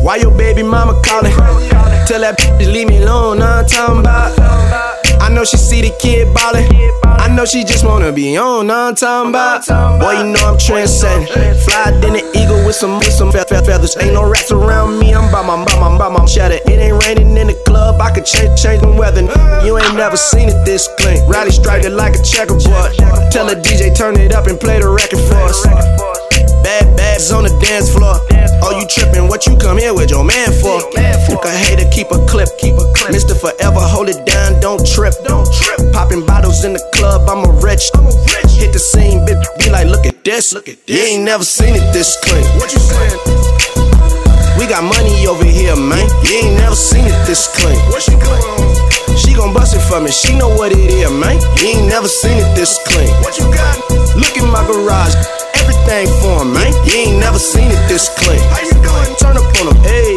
Why your baby mama calling? Tell that bitch leave me alone, know what I'm talking about. I know she see the kid ballin'. I know she just wanna be on, know what I'm talking about. Boy, you know I'm trendsetting. Fly than an eagle with some feathers. Ain't no rats around me, I'm by my shadow. It ain't raining in the club, I could change the weather. You ain't never seen it this clean. Riley striped it like a checkerboard. Tell the DJ turn it up and play the record for us. Bad bags on the dance floor. Oh, you trippin', what you come here with your man for? Fuck a hater, keep a clip. Mr. Forever, hold it down, don't trip. Popping bottles in the club, I'm a rich. Hit the scene, bitch, be like, look at this. You ain't never seen it this clean. What you saying? We got money over here, man. You ain't never seen it this clean. What she doing? She gon' bust it for me, she know what it is, man. You ain't never seen it this clean. What you got? Look in my garage. Everything for him, man. You ain't never seen it this clean. How you doing? Turn up on him. Hey.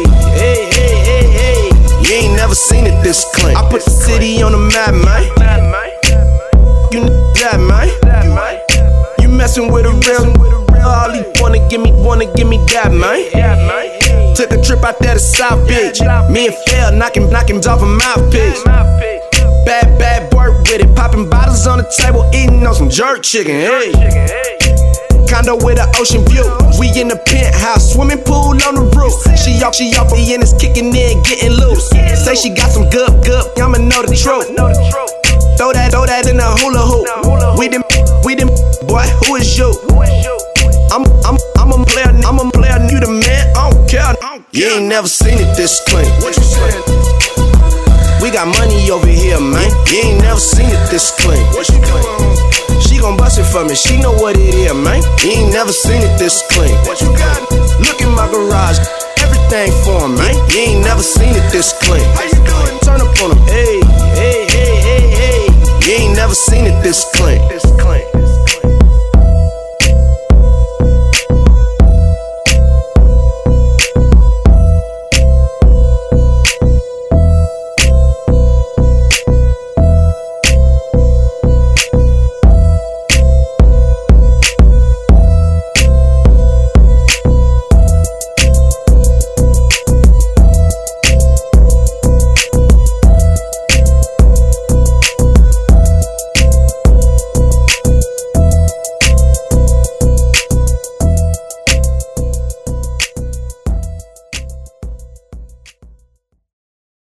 You ain't never seen it this clean. I put the city on the map, man. You know that, man. You messin' with a real. All he wanna give me that, man. Took a trip out there to South Beach. Me and Phil knocking off a mouthpiece. Bad work with it. Popping bottles on the table, eating on some jerk chicken. Hey. Condo with an ocean view. We in the penthouse, swimming pool on the roof. She off me and it's kicking in, getting loose. Say she got some good, I'ma know the truth. Throw that in the hula hoop. We them, boy, who is you? I'm a player, you the man, I don't care. You ain't never seen it this clean. What you saying? We got money over here, man. You ain't never seen it this clean. What you doing? She gon' bust it for me, she know what it is, man. You ain't never seen it this clean. What you got? Look in my garage, everything for him, man. You ain't never seen it this clean. How you doing? Turn up on him, hey. You ain't never seen it this clean.